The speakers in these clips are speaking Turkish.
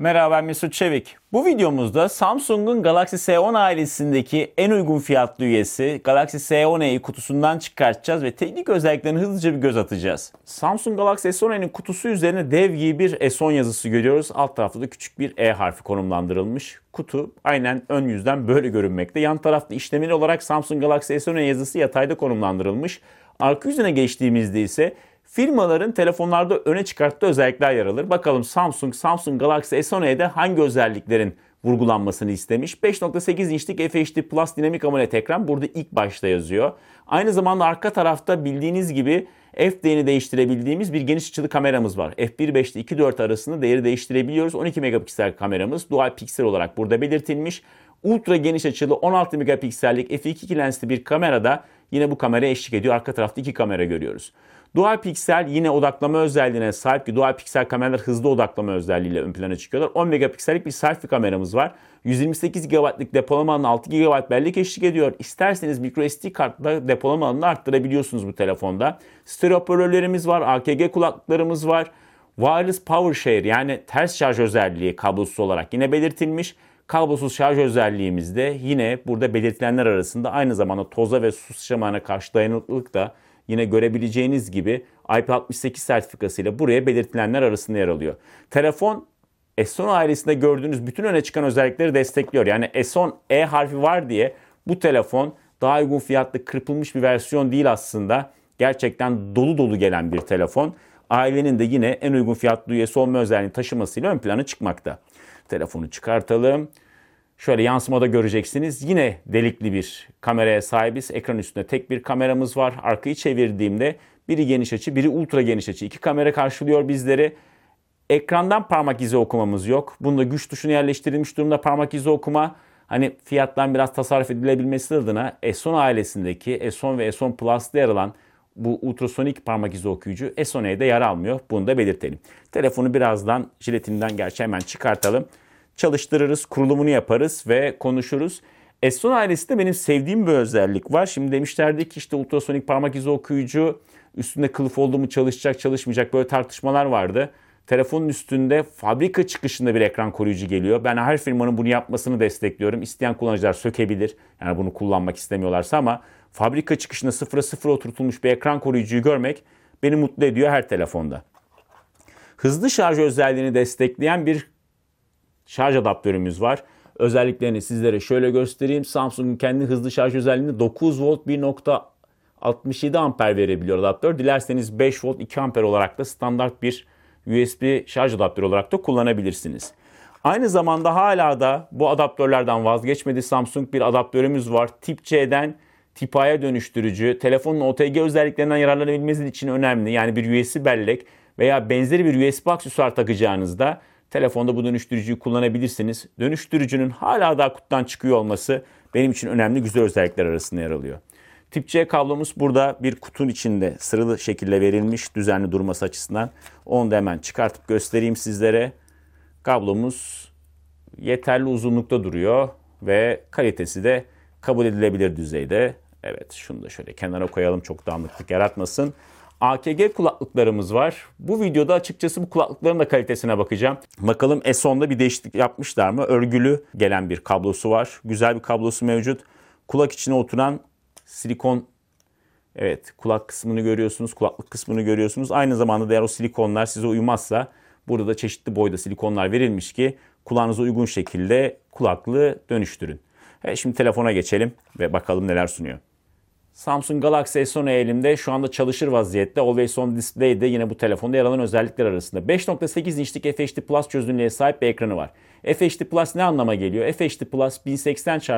Merhaba, ben Mesut Çevik. Bu videomuzda Samsung'un Galaxy S10 ailesindeki en uygun fiyatlı üyesi Galaxy S10e'yi kutusundan çıkartacağız ve teknik özelliklerine hızlıca bir göz atacağız. Samsung Galaxy S10e'nin kutusu üzerine dev gibi bir S10 yazısı görüyoruz. Alt tarafta da küçük bir E harfi konumlandırılmış. Kutu aynen ön yüzden böyle görünmekte. Yan tarafta işlemeli olarak Samsung Galaxy S10e yazısı yatayda konumlandırılmış. Arka yüzüne geçtiğimizde ise firmaların telefonlarda öne çıkarttığı özellikler yer alır. Bakalım Samsung Galaxy S10e'de hangi özelliklerin vurgulanmasını istemiş. 5.8 inçlik FHD Plus dinamik AMOLED ekran burada ilk başta yazıyor. Aynı zamanda arka tarafta bildiğiniz gibi f-değerini değiştirebildiğimiz bir geniş açılı kameramız var. f1.5 ile 2.4 arasında değeri değiştirebiliyoruz. 12 megapiksel kameramız dual piksel olarak burada belirtilmiş. Ultra geniş açılı 16 megapiksellik f2.2 lensli bir kamerada yine bu kamera eşlik ediyor. Arka tarafta iki kamera görüyoruz. Dual piksel yine odaklama özelliğine sahip ki dual piksel kameralar hızlı odaklama özelliğiyle ön plana çıkıyorlar. 10 megapiksellik bir selfie kameramız var. 128 GB'lık depolama alanı 6 GB bellek eşlik ediyor. İsterseniz microSD kartla depolama alanını arttırabiliyorsunuz bu telefonda. Stereo hoparlörlerimiz var, AKG kulaklıklarımız var. Wireless Power Share yani ters şarj özelliği kablosuz olarak yine belirtilmiş. Kablosuz şarj özelliğimiz de yine burada belirtilenler arasında aynı zamanda toza ve su sıçramana karşı dayanıklılık da yine görebileceğiniz gibi IP68 sertifikasıyla buraya belirtilenler arasında yer alıyor. Telefon S10 ailesinde gördüğünüz bütün öne çıkan özellikleri destekliyor. Yani S10 E harfi var diye bu telefon daha uygun fiyatlı kırpılmış bir versiyon değil aslında. Gerçekten dolu dolu gelen bir telefon. Ailenin de yine en uygun fiyatlı üyesi olma özelliğini taşımasıyla ön plana çıkmakta. Telefonu çıkartalım. Şöyle yansımada göreceksiniz. Yine delikli bir kameraya sahibiz. Ekran üstünde tek bir kameramız var. Arkayı çevirdiğimde biri geniş açı, biri ultra geniş açı. İki kamera karşılıyor bizleri. Ekrandan parmak izi okumamız yok. Bunda güç tuşuna yerleştirilmiş durumda parmak izi okuma. Hani fiyattan biraz tasarruf edilebilmesi adına S10 ailesindeki S10 ve S10 Plus'ta yer alan bu ultrasonik parmak izi okuyucu S10e'de yer almıyor. Bunu da belirtelim. Telefonu birazdan jiletinden gerçi hemen çıkartalım. Çalıştırırız, kurulumunu yaparız ve konuşuruz. S10 ailesinde benim sevdiğim bir özellik var. Şimdi demişlerdi ki işte ultrasonik parmak izi okuyucu üstünde kılıf oldu mu çalışacak çalışmayacak böyle tartışmalar vardı. Telefonun üstünde fabrika çıkışında bir ekran koruyucu geliyor. Ben her firmanın bunu yapmasını destekliyorum. İsteyen kullanıcılar sökebilir. Yani bunu kullanmak istemiyorlarsa ama fabrika çıkışında 0'a 0 oturtulmuş bir ekran koruyucuyu görmek beni mutlu ediyor her telefonda. Hızlı şarj özelliğini destekleyen bir şarj adaptörümüz var. Özelliklerini sizlere şöyle göstereyim. Samsung'un kendi hızlı şarj özelliğinde 9 volt 1.67 amper verebiliyor adaptör. Dilerseniz 5 volt 2 amper olarak da standart bir USB şarj adaptörü olarak da kullanabilirsiniz. Aynı zamanda hala da bu adaptörlerden vazgeçmedi. Samsung bir adaptörümüz var. Tip C'den Tip A'ya dönüştürücü. Telefonun OTG özelliklerinden yararlanabilmesi için önemli. Yani bir USB bellek veya benzeri bir USB aksesuar takacağınızda telefonda bu dönüştürücüyü kullanabilirsiniz. Dönüştürücünün hala daha kutudan çıkıyor olması benim için önemli güzel özellikler arasında yer alıyor. Tip C kablomuz burada bir kutunun içinde sıralı şekilde verilmiş düzenli durması açısından. Onu da hemen çıkartıp göstereyim sizlere. Kablomuz yeterli uzunlukta duruyor ve kalitesi de kabul edilebilir düzeyde. Evet, şunu da şöyle kenara koyalım çok dağınıklık yaratmasın. AKG kulaklıklarımız var. Bu videoda açıkçası bu kulaklıkların da kalitesine bakacağım. Bakalım S10'da bir değişiklik yapmışlar mı? Örgülü gelen bir kablosu var. Güzel bir kablosu mevcut. Kulak içine oturan silikon, evet, kulak kısmını görüyorsunuz, kulaklık kısmını görüyorsunuz. Aynı zamanda da eğer o silikonlar size uymazsa burada da çeşitli boyda silikonlar verilmiş ki kulağınıza uygun şekilde kulaklığı dönüştürün. Evet, şimdi telefona geçelim ve bakalım neler sunuyor. Samsung Galaxy S10 elimde şu anda çalışır vaziyette. Always On Display de yine bu telefonda yer alan özellikler arasında. 5.8 inçlik FHD Plus çözünürlüğe sahip bir ekranı var. FHD Plus ne anlama geliyor? FHD Plus 1080 x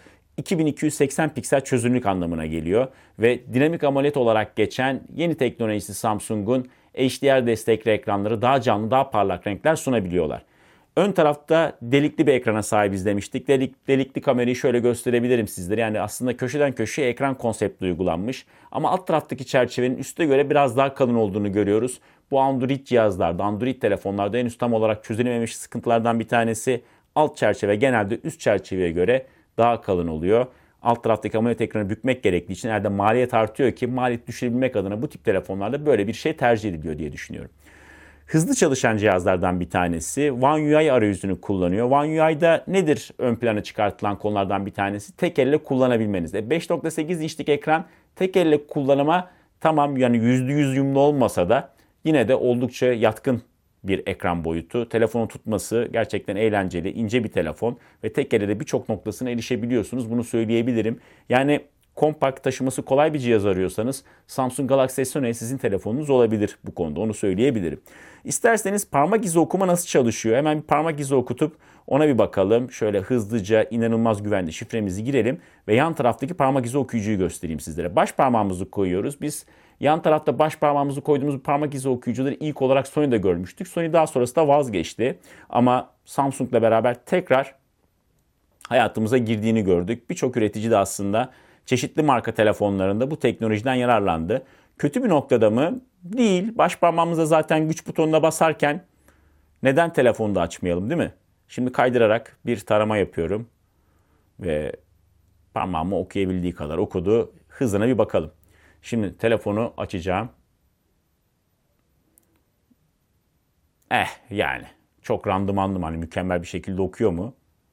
2280 piksel çözünürlük anlamına geliyor. Ve dinamik AMOLED olarak geçen yeni teknolojisi Samsung'un HDR destekli ekranları daha canlı, daha parlak renkler sunabiliyorlar. Ön tarafta delikli bir ekrana sahibiz demiştik. Delikli kamerayı şöyle gösterebilirim sizlere. Yani aslında köşeden köşeye ekran konsepti uygulanmış. Ama alt taraftaki çerçevenin üste göre biraz daha kalın olduğunu görüyoruz. Bu Android cihazlarda, Android telefonlarda henüz tam olarak çözülememiş sıkıntılardan bir tanesi. Alt çerçeve genelde üst çerçeveye göre daha kalın oluyor. Alt taraftaki AMOLED ekranı bükmek gerektiği için herhalde maliyet artıyor ki maliyet düşürebilmek adına bu tip telefonlarda böyle bir şey tercih ediliyor diye düşünüyorum. Hızlı çalışan cihazlardan bir tanesi. One UI arayüzünü kullanıyor. One UI'da nedir ön plana çıkartılan konulardan bir tanesi? Tek elle kullanabilmeniz. 5.8 inçlik ekran tek elle kullanıma tamam, yani %100 uyumlu olmasa da yine de oldukça yatkın bir ekran boyutu. Telefonu tutması gerçekten eğlenceli, ince bir telefon ve tek elle de birçok noktasına erişebiliyorsunuz. Bunu söyleyebilirim. Yani kompakt, taşıması kolay bir cihaz arıyorsanız Samsung Galaxy S10e sizin telefonunuz olabilir bu konuda, onu söyleyebilirim. İsterseniz parmak izi okuma nasıl çalışıyor? Hemen bir parmak izi okutup ona bir bakalım. Şöyle hızlıca inanılmaz güvenli şifremizi girelim ve yan taraftaki parmak izi okuyucuyu göstereyim sizlere. Baş parmağımızı koyuyoruz. Biz yan tarafta baş parmağımızı koyduğumuz parmak izi okuyucuları ilk olarak Sony'de görmüştük. Sony daha sonrasında vazgeçti. Ama Samsung'la beraber tekrar hayatımıza girdiğini gördük. Birçok üretici de aslında çeşitli marka telefonlarında bu teknolojiden yararlandı. Kötü bir noktada mı? Değil. Baş parmağımıza zaten güç butonuna basarken neden telefonu da açmayalım, değil mi? Şimdi kaydırarak bir tarama yapıyorum ve parmağımı okuyabildiği kadar okudu. Hızına bir bakalım. Şimdi telefonu açacağım. Yani çok randımanlı, hani mükemmel bir şekilde okuyor mu?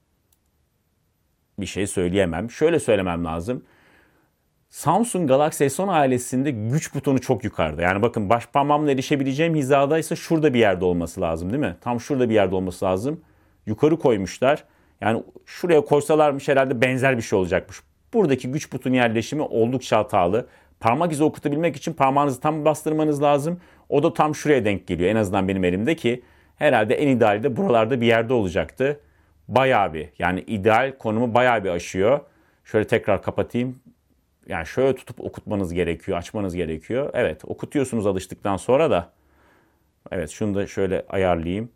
Bir şey söyleyemem. Şöyle söylemem lazım. Samsung Galaxy S10 ailesinde güç butonu çok yukarıda. Yani bakın, baş parmağımla erişebileceğim hizadaysa şurada bir yerde olması lazım, değil mi? Tam şurada bir yerde olması lazım. Yukarı koymuşlar. Yani şuraya koysalarmış herhalde benzer bir şey olacakmış. Buradaki güç butonu yerleşimi oldukça hatalı. Parmak izi okutabilmek için parmağınızı tam bastırmanız lazım. O da tam şuraya denk geliyor. En azından benim elimde, ki herhalde en ideali de buralarda bir yerde olacaktı. Bayağı bir, yani ideal konumu bayağı bir aşıyor. Şöyle tekrar kapatayım. Yani şöyle tutup okutmanız gerekiyor, açmanız gerekiyor. Evet, okutuyorsunuz alıştıktan sonra da. Evet, şunu da şöyle ayarlayayım.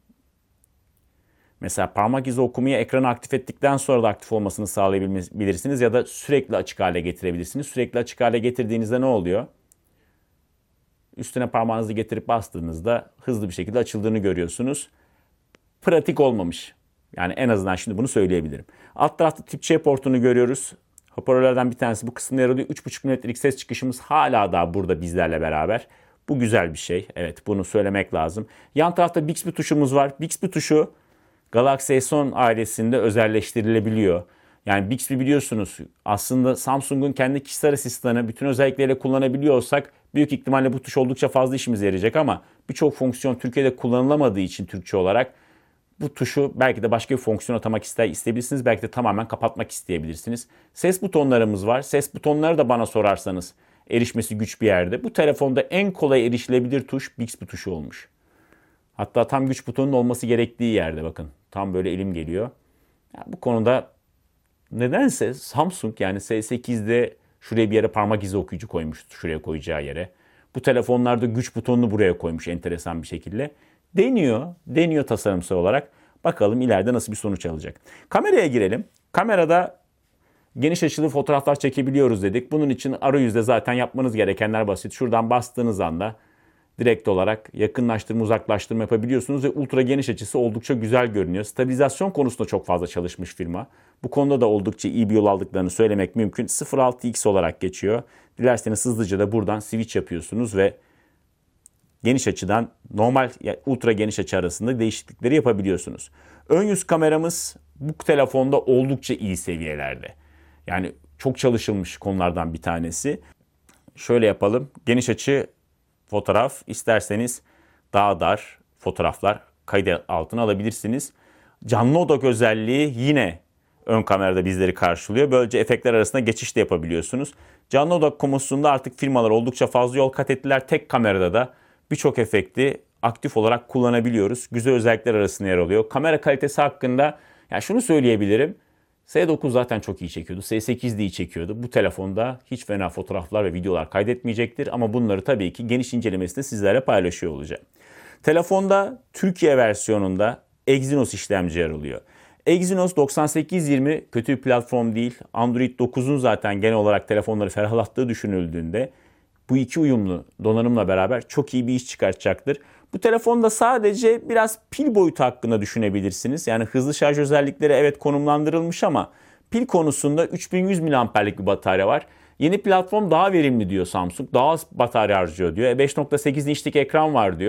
Mesela parmak izi okumayı ekranı aktif ettikten sonra da aktif olmasını sağlayabilirsiniz ya da sürekli açık hale getirebilirsiniz. Sürekli açık hale getirdiğinizde ne oluyor? Üstüne parmağınızı getirip bastığınızda hızlı bir şekilde açıldığını görüyorsunuz. Pratik olmamış. Yani en azından şimdi bunu söyleyebilirim. Alt tarafta tip C portunu görüyoruz. Hoparlörlerden bir tanesi bu kısımda yer alıyor. 3.5 mm'lik ses çıkışımız hala daha burada bizlerle beraber. Bu güzel bir şey. Evet, bunu söylemek lazım. Yan tarafta Bixby tuşumuz var. Bixby tuşu Galaxy S10 ailesinde özelleştirilebiliyor. Yani Bixby biliyorsunuz aslında Samsung'un kendi kişisel asistanı, bütün özellikleriyle kullanabiliyor olsak büyük ihtimalle bu tuş oldukça fazla işimize yarayacak, ama birçok fonksiyon Türkiye'de kullanılamadığı için Türkçe olarak bu tuşu belki de başka bir fonksiyon atamak isteyebilirsiniz. Belki de tamamen kapatmak isteyebilirsiniz. Ses butonlarımız var. Ses butonları da bana sorarsanız erişmesi güç bir yerde. Bu telefonda en kolay erişilebilir tuş Bixby tuşu olmuş. Hatta tam güç butonunun olması gerektiği yerde, bakın. Tam böyle elim geliyor. Yani bu konuda nedense Samsung, yani S8'de şuraya bir yere parmak izi okuyucu koymuş. Şuraya koyacağı yere. Bu telefonlarda güç butonunu buraya koymuş enteresan bir şekilde. Deniyor tasarımsal olarak. Bakalım ileride nasıl bir sonuç alacak. Kameraya girelim. Kamerada geniş açılı fotoğraflar çekebiliyoruz dedik. Bunun için arayüzde zaten yapmanız gerekenler basit. Şuradan bastığınız anda direkt olarak yakınlaştırma, uzaklaştırma yapabiliyorsunuz ve ultra geniş açısı oldukça güzel görünüyor. Stabilizasyon konusunda çok fazla çalışmış firma. Bu konuda da oldukça iyi bir yol aldıklarını söylemek mümkün. 0.6x olarak geçiyor. Dilerseniz hızlıca da buradan switch yapıyorsunuz ve geniş açıdan normal ultra geniş açı arasında değişiklikleri yapabiliyorsunuz. Ön yüz kameramız bu telefonda oldukça iyi seviyelerde. Yani çok çalışılmış konulardan bir tanesi. Şöyle yapalım. Geniş açı fotoğraf, isterseniz daha dar fotoğraflar kayıt altına alabilirsiniz. Canlı odak özelliği yine ön kamerada bizleri karşılıyor. Böylece efektler arasında geçiş de yapabiliyorsunuz. Canlı odak konusunda artık firmalar oldukça fazla yol kat ettiler. Tek kamerada da birçok efekti aktif olarak kullanabiliyoruz. Güzel özellikler arasında yer alıyor. Kamera kalitesi hakkında yani şunu söyleyebilirim. S9 zaten çok iyi çekiyordu. S8 de iyi çekiyordu. Bu telefonda hiç fena fotoğraflar ve videolar kaydetmeyecektir. Ama bunları tabii ki geniş incelemesinde sizlerle paylaşıyor olacağım. Telefonda Türkiye versiyonunda Exynos işlemci yer alıyor. Exynos 9820 kötü bir platform değil. Android 9'un zaten genel olarak telefonları ferahlattığı düşünüldüğünde bu iki uyumlu donanımla beraber çok iyi bir iş çıkartacaktır. Bu telefonda sadece biraz pil boyutu hakkında düşünebilirsiniz. Yani hızlı şarj özellikleri evet konumlandırılmış ama pil konusunda 3100 mAh'lik bir batarya var. Yeni platform daha verimli diyor Samsung. Daha az batarya harcıyor diyor. 5.8 inçlik ekran var diyor.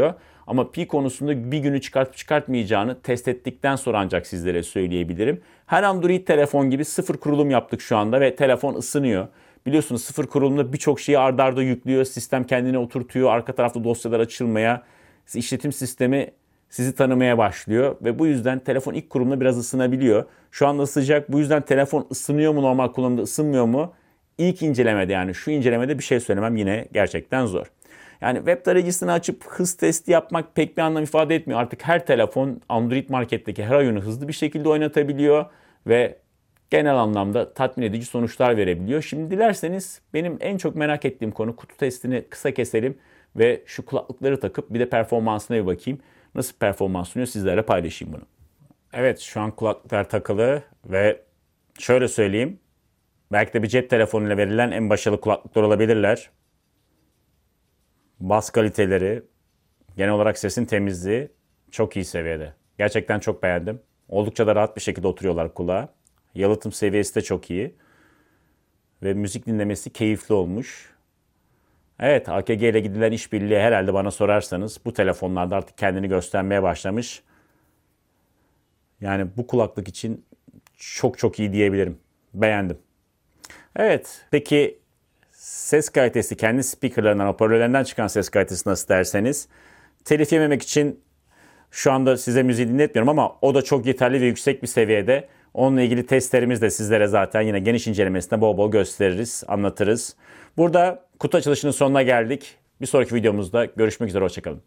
Ama pi konusunda bir günü çıkartıp çıkartmayacağını test ettikten sonra ancak sizlere söyleyebilirim. Her Android telefon gibi sıfır kurulum yaptık şu anda ve telefon ısınıyor. Biliyorsunuz sıfır kurulumda birçok şeyi arda arda yüklüyor. Sistem kendine oturtuyor. Arka tarafta dosyalar açılmaya, işletim sistemi sizi tanımaya başlıyor. Ve bu yüzden telefon ilk kurulumda biraz ısınabiliyor. Şu anda sıcak. Bu yüzden telefon ısınıyor mu normal kullanımda, ısınmıyor mu? İlk incelemede, yani şu incelemede bir şey söylemem yine gerçekten zor. Yani web tarayıcısını açıp hız testi yapmak pek bir anlam ifade etmiyor. Artık her telefon Android marketteki her oyunu hızlı bir şekilde oynatabiliyor ve genel anlamda tatmin edici sonuçlar verebiliyor. Şimdi dilerseniz benim en çok merak ettiğim konu, kutu testini kısa keselim ve şu kulaklıkları takıp bir de performansına bir bakayım. Nasıl performans sunuyor, sizlerle paylaşayım bunu. Evet, şu an kulaklıklar takılı ve şöyle söyleyeyim. Belki de bir cep telefonuyla verilen en başarılı kulaklıklar olabilirler. Bas kaliteleri, genel olarak sesin temizliği çok iyi seviyede. Gerçekten çok beğendim. Oldukça da rahat bir şekilde oturuyorlar kulağa. Yalıtım seviyesi de çok iyi. Ve müzik dinlemesi keyifli olmuş. Evet, AKG ile gidilen işbirliği herhalde bana sorarsanız bu telefonlarda artık kendini göstermeye başlamış. Yani bu kulaklık için çok çok iyi diyebilirim. Beğendim. Evet, peki ses kalitesi, kendi speakerlarından, hoparlörlerinden çıkan ses kalitesi nasıl derseniz, telif yememek için şu anda size müziği dinletmiyorum ama o da çok yeterli ve yüksek bir seviyede. Onunla ilgili testlerimiz de sizlere zaten yine geniş incelemesinde bol bol gösteririz, anlatırız. Burada kutu açılışının sonuna geldik. Bir sonraki videomuzda görüşmek üzere, hoşçakalın.